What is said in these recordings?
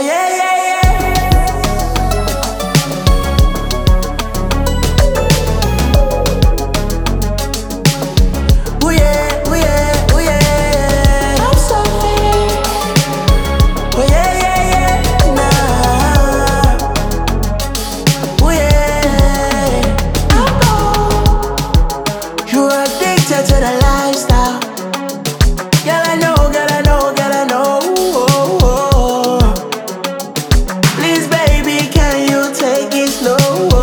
yeah, yeah, yeah. Oh yeah, oh yeah, oh yeah. I'm sorry. Oh yeah, yeah, yeah. Nah. Oh yeah. I know you're addicted to the lifestyle. Girl, I know, girl, I know, girl, I know. Please, baby, can you take it slow?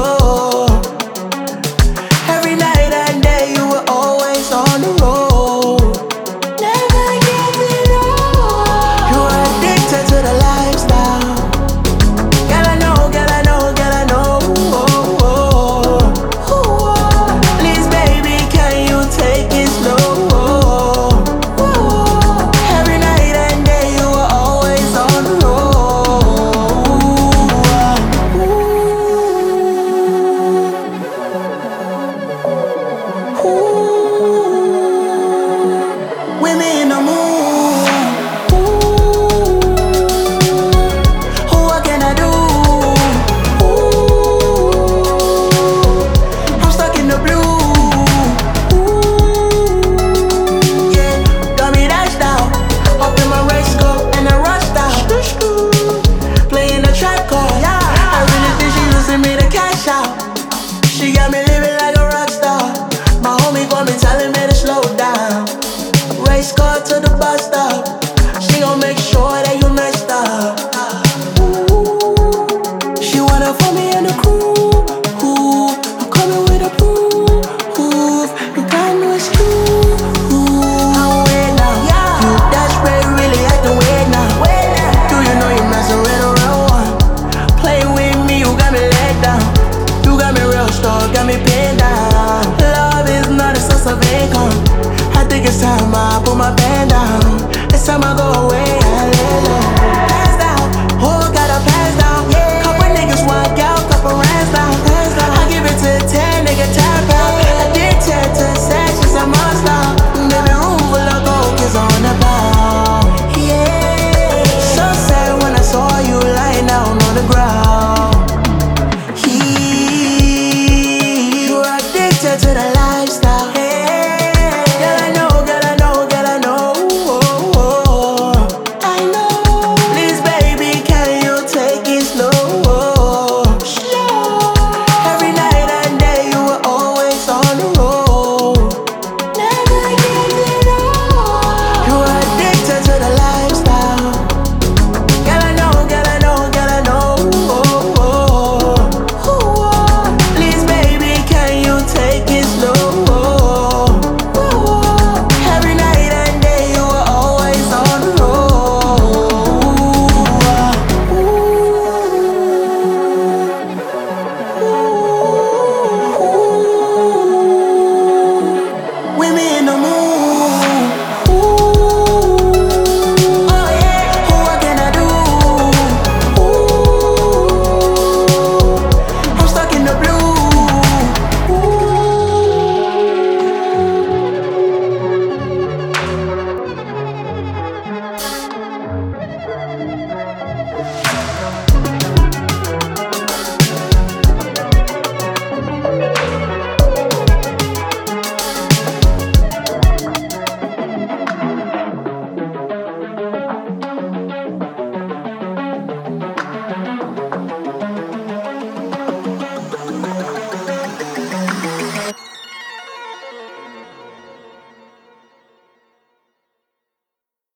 Every night and day, you were always on the road. Never getting old. You were addicted to the lifestyle. Girl, I know, girl, I know, girl, I know. Please, baby, can you take it slow? Every night and day, you were always on the road. Women in the mood. What can I do? I'm stuck in the blue. Yeah, got me dashed out. Up in my race car and I rushed out. Playing the trap card. I really think she using me to cash out. She got me living like a rock star. My homie got me telling me to slow down. Race car to the bus stop. She gon' make